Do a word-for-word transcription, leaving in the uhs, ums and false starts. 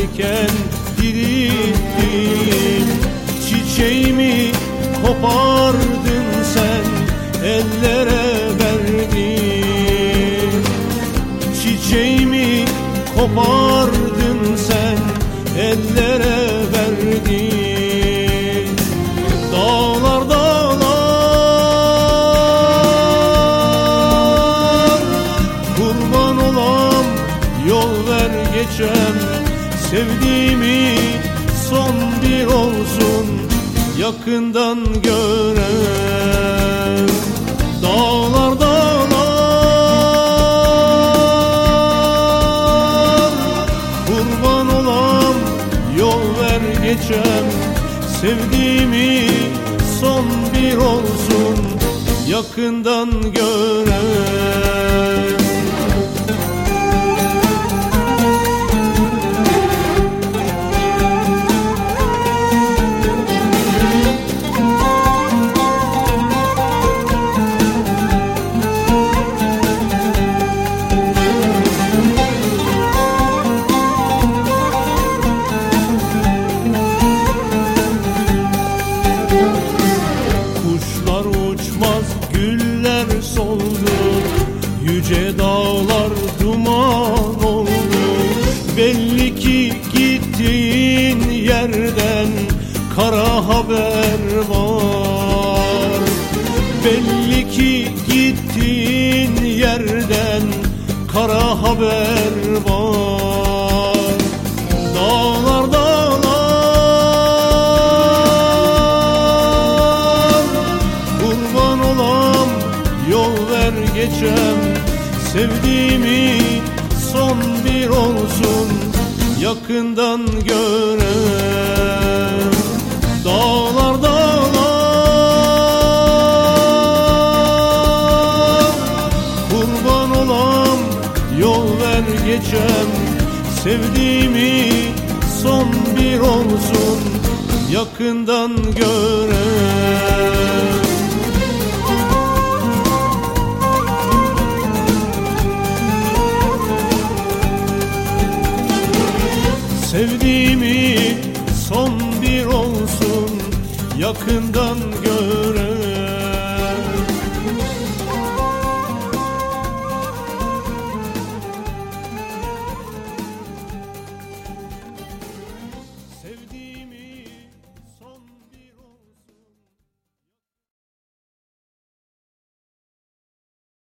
diken dirittim. Çiçeğimi kopardın sen, ellere verdin. Çiçeğimi kopardın sen, ellere verdin. Dağlar dağlar, kurban olam, yol ver geçem. Sevdiğimi son bir olsun, yakından gören. Dağlar dağlar, kurban olam, yol ver geçem. Sevdiğimi son bir olsun, yakından gören. Kuşlar uçmaz, güller soldu, yüce dağlar duman oldu. Belli ki gittiğin yerden kara haber var. Belli ki gittiğin yerden kara haber var. Dağlar dağlar, kurban olam, yol ver geçem. Sevdiğimi son bir olsun, yakından gören. Dağlar dağlar, kurban olam, yol ver geçem. Sevdiğimi son bir olsun, yakından gören. Sevdiğimi son bir olsun, yakından gör.